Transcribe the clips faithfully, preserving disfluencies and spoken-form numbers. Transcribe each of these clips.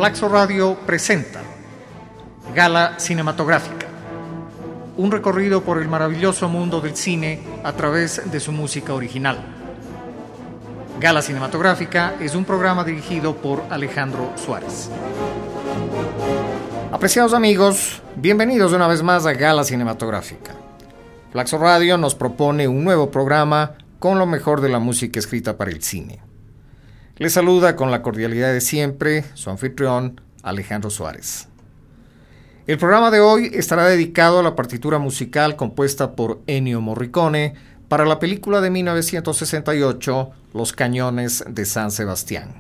Flaxo Radio presenta Gala Cinematográfica, un recorrido por el maravilloso mundo del cine a través de su música original. Gala Cinematográfica es un programa dirigido por Alejandro Suárez. Apreciados amigos, bienvenidos una vez más a Gala Cinematográfica. Flaxo Radio nos propone un nuevo programa con lo mejor de la música escrita para el cine. Les saluda con la cordialidad de siempre su anfitrión Alejandro Suárez. El programa de hoy estará dedicado a la partitura musical compuesta por Ennio Morricone para la película de mil novecientos sesenta y ocho, Los Cañones de San Sebastián.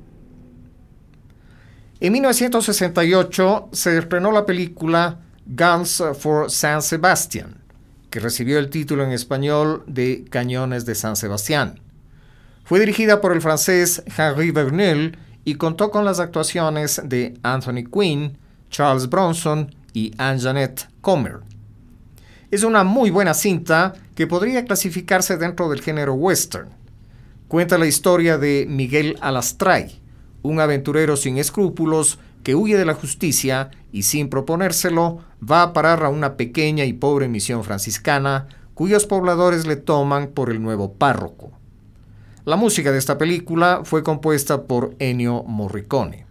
En mil novecientos sesenta y ocho se estrenó la película Guns for San Sebastian, que recibió el título en español de Cañones de San Sebastián. Fue dirigida por el francés Henri Verneuil y contó con las actuaciones de Anthony Quinn, Charles Bronson y Anjanette Comer. Es una muy buena cinta que podría clasificarse dentro del género western. Cuenta la historia de Miguel Alastray, un aventurero sin escrúpulos que huye de la justicia y sin proponérselo va a parar a una pequeña y pobre misión franciscana cuyos pobladores le toman por el nuevo párroco. La música de esta película fue compuesta por Ennio Morricone.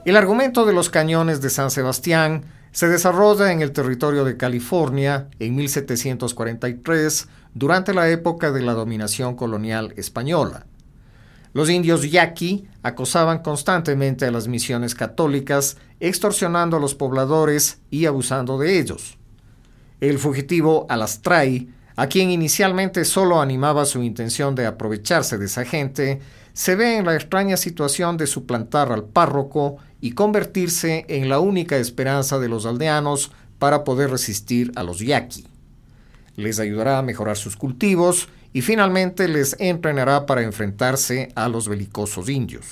El argumento de los cañones de San Sebastián se desarrolla en el territorio de California en mil setecientos cuarenta y tres, durante la época de la dominación colonial española. Los indios yaqui acosaban constantemente a las misiones católicas, extorsionando a los pobladores y abusando de ellos. El fugitivo Alastray, a quien inicialmente solo animaba su intención de aprovecharse de esa gente, se ve en la extraña situación de suplantar al párroco y convertirse en la única esperanza de los aldeanos para poder resistir a los yaqui. Les ayudará a mejorar sus cultivos y finalmente les entrenará para enfrentarse a los belicosos indios.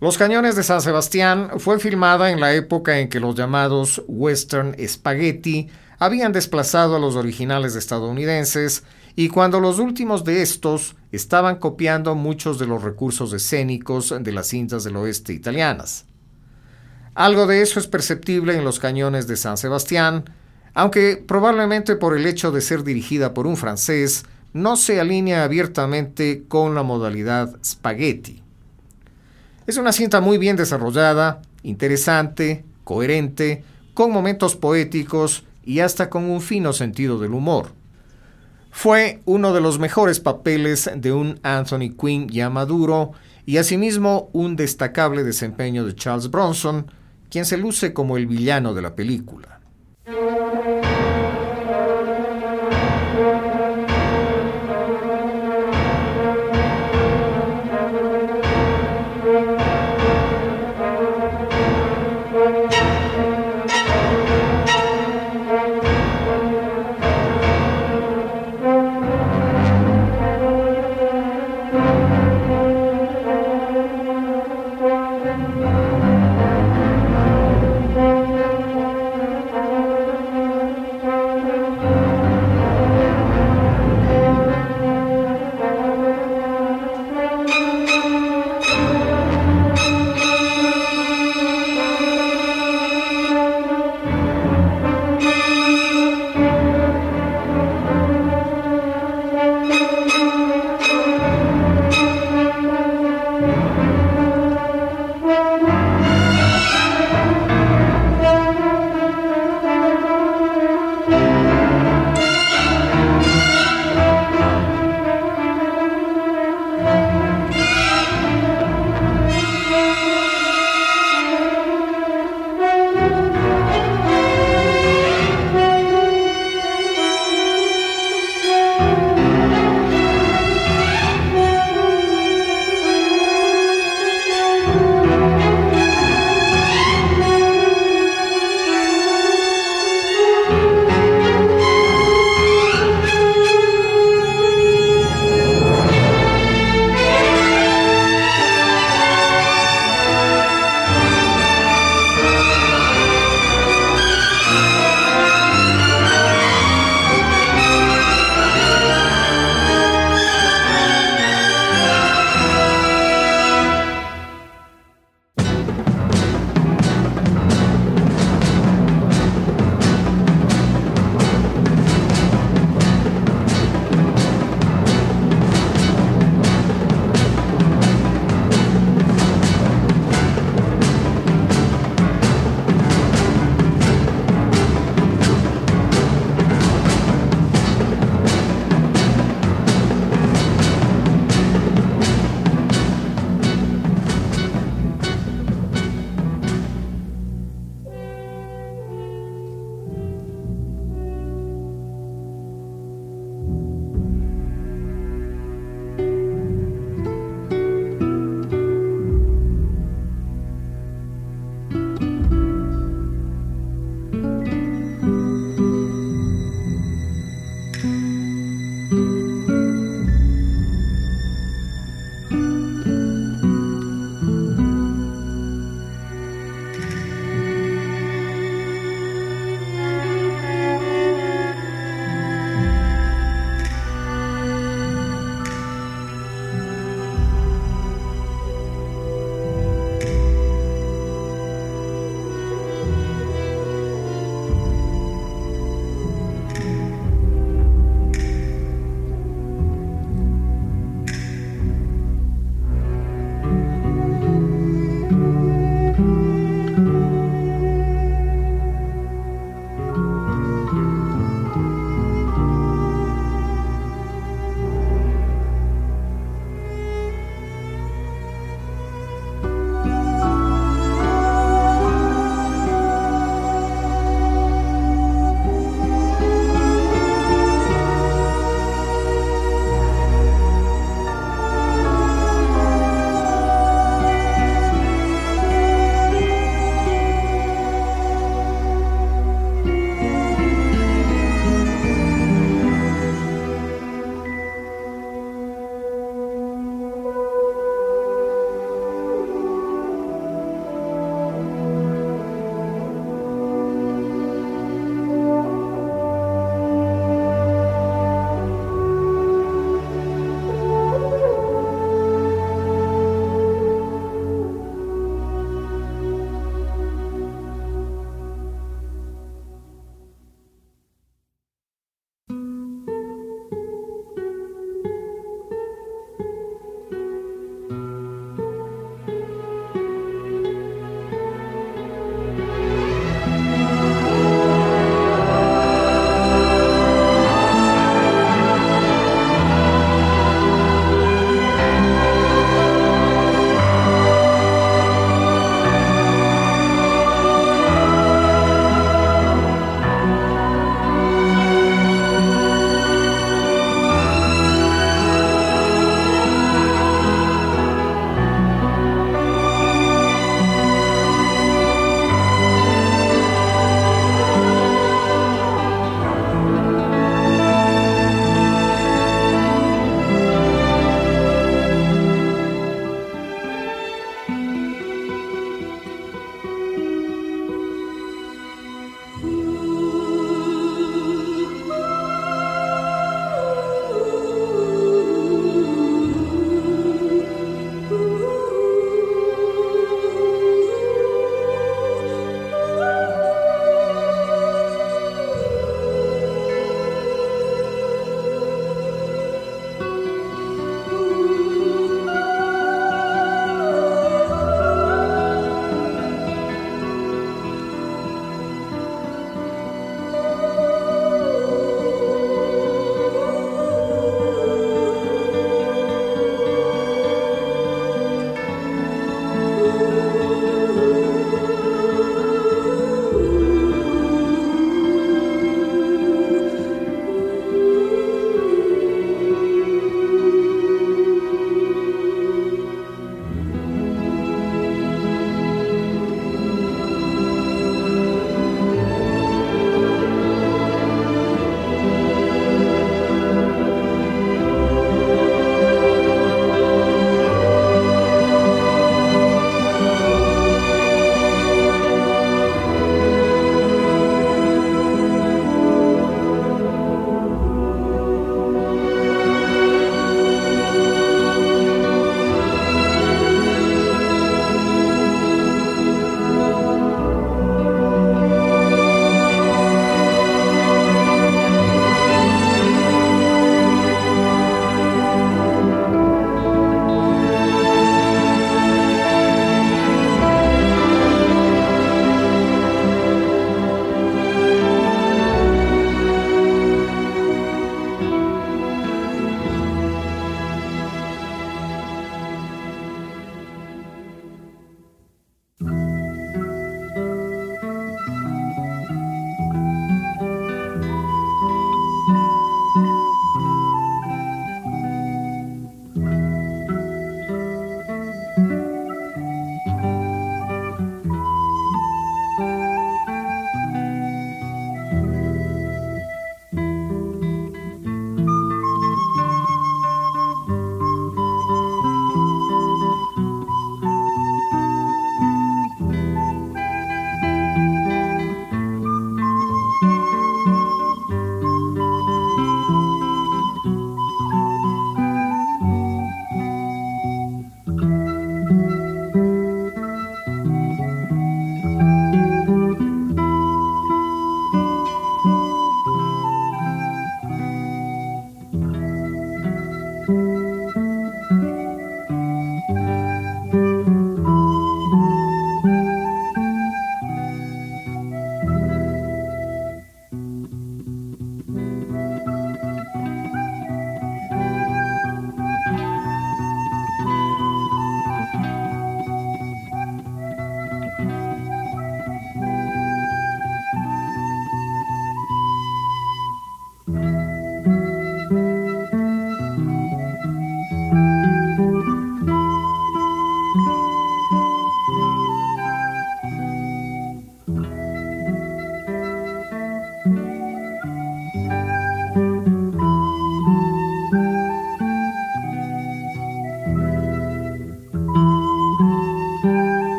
Los Cañones de San Sebastián fue filmada en la época en que los llamados western spaghetti habían desplazado a los originales estadounidenses y cuando los últimos de estos estaban copiando muchos de los recursos escénicos de las cintas del oeste italianas. Algo de eso es perceptible en Los Cañones de San Sebastián, aunque probablemente por el hecho de ser dirigida por un francés, no se alinea abiertamente con la modalidad spaghetti. Es una cinta muy bien desarrollada, interesante, coherente, con momentos poéticos y hasta con un fino sentido del humor. Fue uno de los mejores papeles de un Anthony Quinn ya maduro y asimismo un destacable desempeño de Charles Bronson, quien se luce como el villano de la película.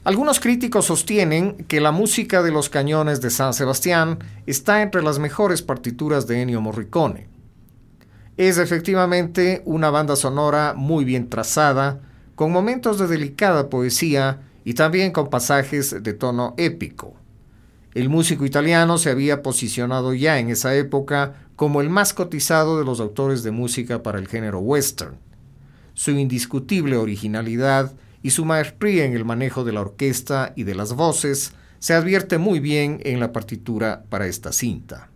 Algunos críticos sostienen que la música de los Cañones de San Sebastián está entre las mejores partituras de Ennio Morricone. Es efectivamente una banda sonora muy bien trazada, con momentos de delicada poesía y también con pasajes de tono épico. El músico italiano se había posicionado ya en esa época como el más cotizado de los autores de música para el género western. Su indiscutible originalidad y su maestría en el manejo de la orquesta y de las voces se advierte muy bien en la partitura para esta cinta.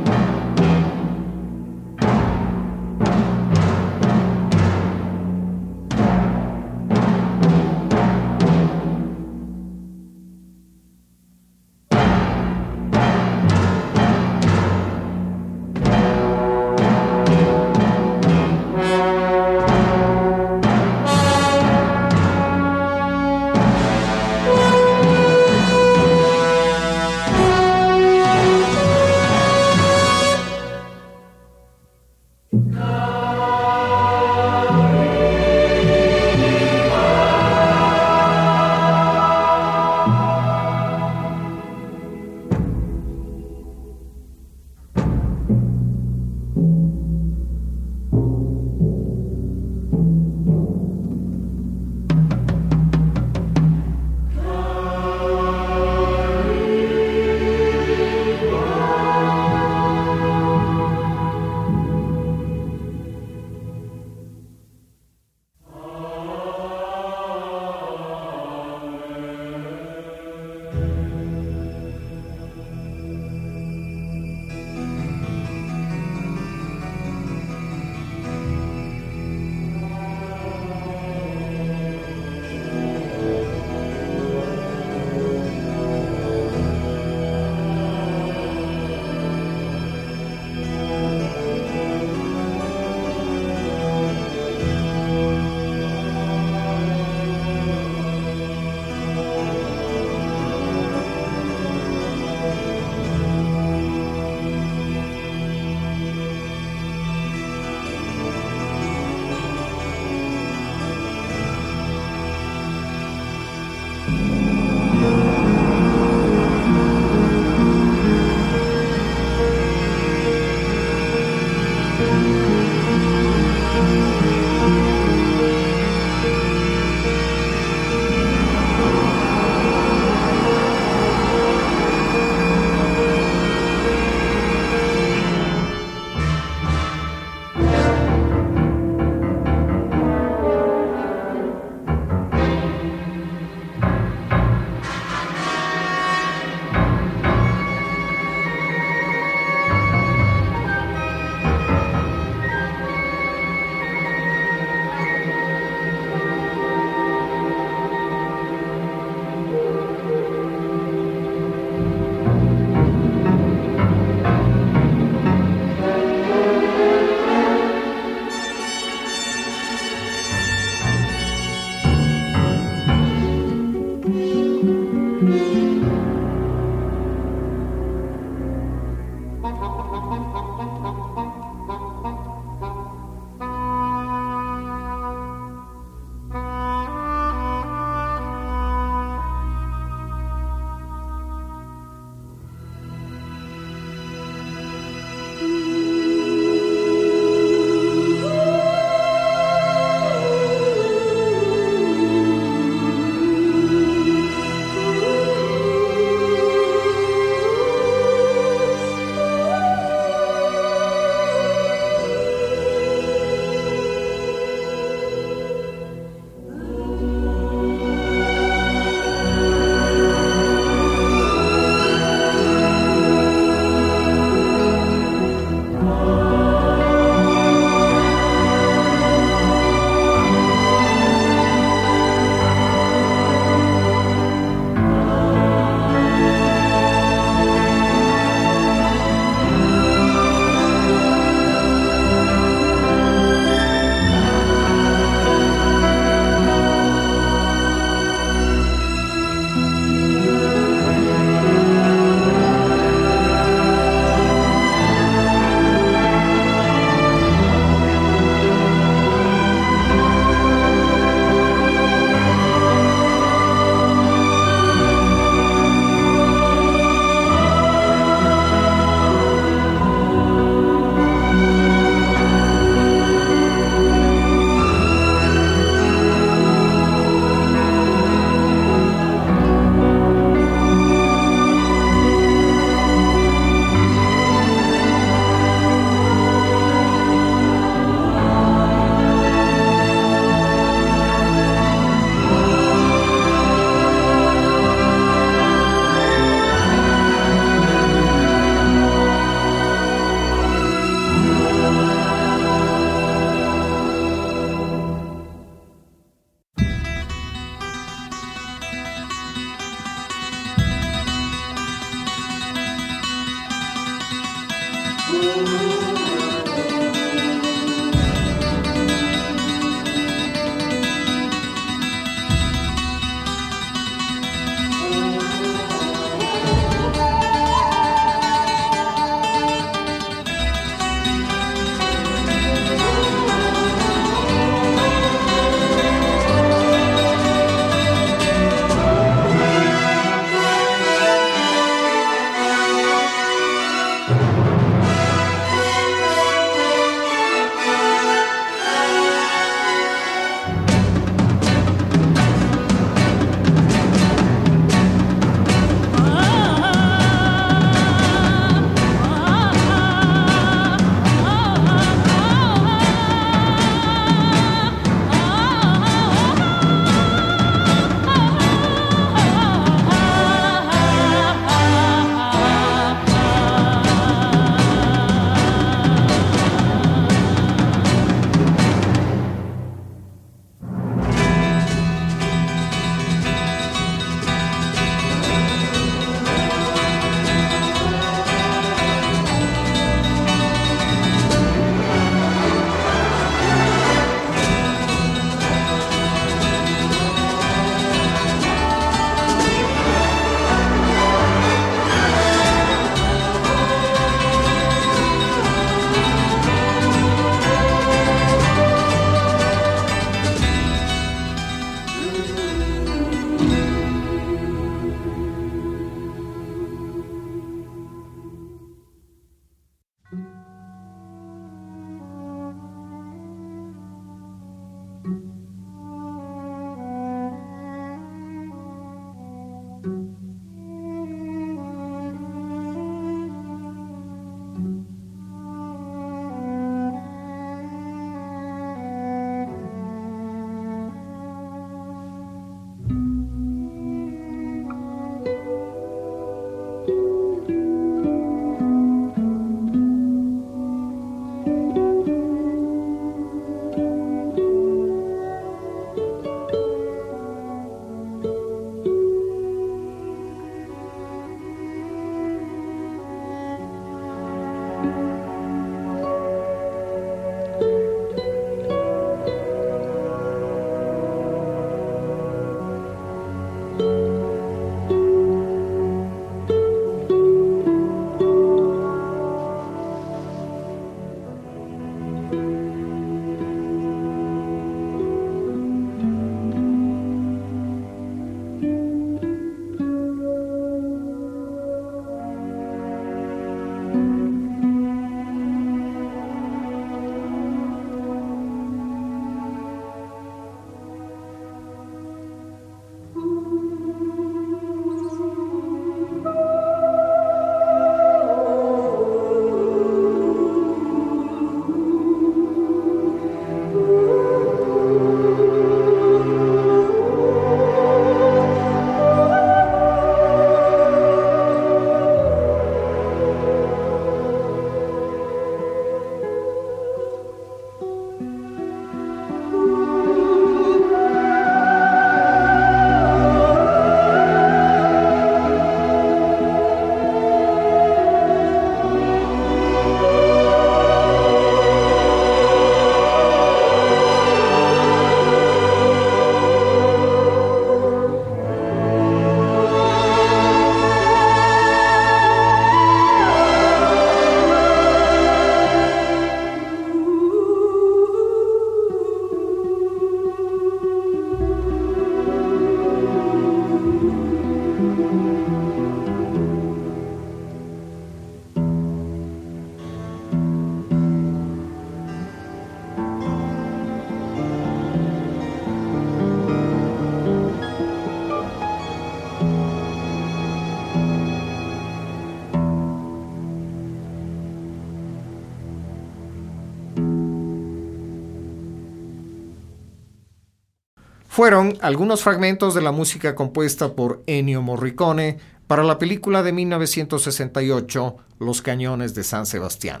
fueron algunos fragmentos de la música compuesta por Ennio Morricone para la película de mil novecientos sesenta y ocho, Los Cañones de San Sebastián.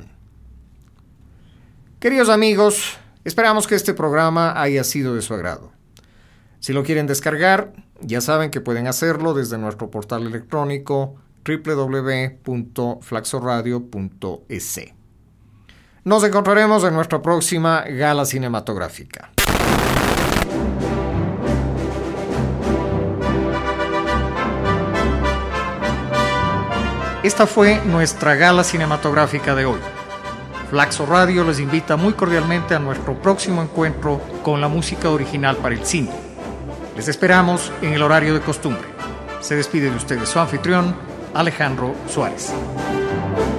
Queridos amigos, esperamos que este programa haya sido de su agrado. Si lo quieren descargar, ya saben que pueden hacerlo desde nuestro portal electrónico doble u doble u doble u punto flaxoradio punto es. Nos encontraremos en nuestra próxima gala cinematográfica. Esta fue nuestra gala cinematográfica de hoy. Flaxo Radio les invita muy cordialmente a nuestro próximo encuentro con la música original para el cine. Les esperamos en el horario de costumbre. Se despide de ustedes su anfitrión, Alejandro Suárez.